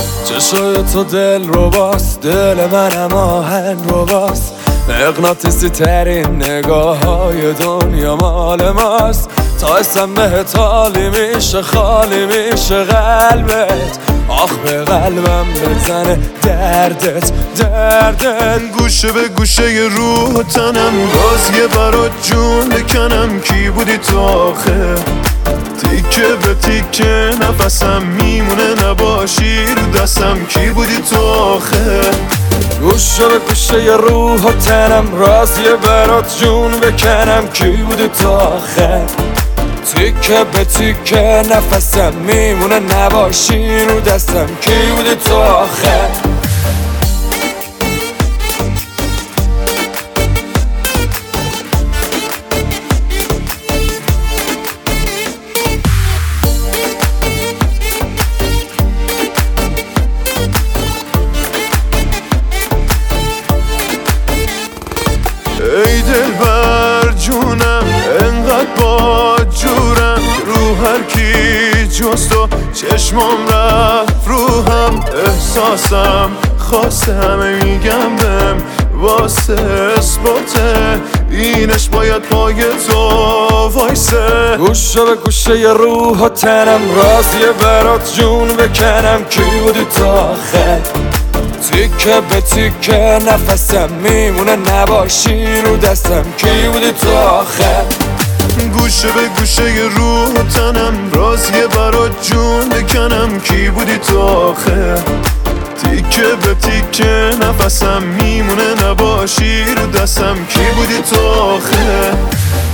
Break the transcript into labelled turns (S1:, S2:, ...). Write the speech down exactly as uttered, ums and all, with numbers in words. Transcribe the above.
S1: چشای تو دل رو باست، دل منم آهن رو باست. مغناطیسی ترین نگاه های دنیا مال ماست. تا اسم بهت حالی میشه، خالی میشه قلبت. آخ به قلبم بزنه دردت، دردت.
S2: گوشه به گوشه ی روح و تنم، باز یه برات جون بکنم. کی بودی تو آخه؟ تیکه به تیکه نفسم میمونه، نباشی رو دستم. کی بودی تو آخه؟
S1: گوشه به گوشه ی روح و تنم، راز یه برات جون بکنم. کی بودی تو آخه؟ تیکه به تیکه نفسم میمونه، نباشی رو دستم. کی بودی تو آخه؟
S2: ای دلبر جونم، انقدر با جورم. رو هر کی جز تو چشمام رفت رو هم. احساسم خواسته همه میگم بهم، واسه اثباته اینش باید پای تو وایسه.
S1: گوشه به گوشه ی روح و تنم، راز یه برات جون بکنم. کی بودی تو آخه؟ تیکه به تیکه نفسم میمونه، نباشی رو دستم. کی بودی تو آخه؟
S2: گوشه به گوشه ی روح و تنم، راز یه برات جون بکنم. کی بودی تو آخه؟ تیکه به تیکه نفسم میمونه، نباشی رو دستم. کی بودی تو آخه؟